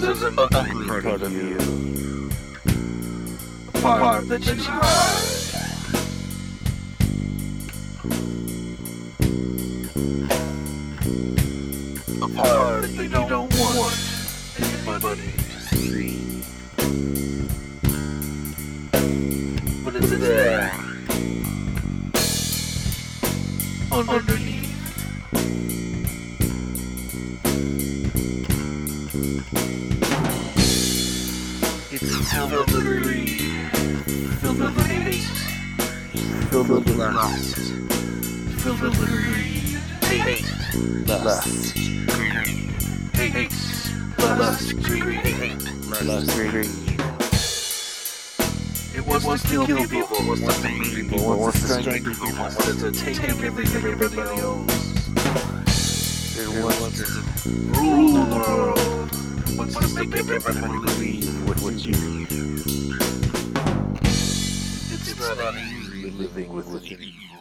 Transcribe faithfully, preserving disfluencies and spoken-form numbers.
there's an ugly part of you. A part that you hide. A part that you don't want anybody to see. But it's there. Underneath. It's filled with greed, filled with hate, filled with lust, filled with greed, hate, lust, greed, hate, lust, greed, hate, lust, greed. It wants to kill people, it wants to make people, it wants to strike people, it wants to take everything everybody owns. It wants to rule the world. It wants to make everybody believe what you need. It's not easy living with what you need.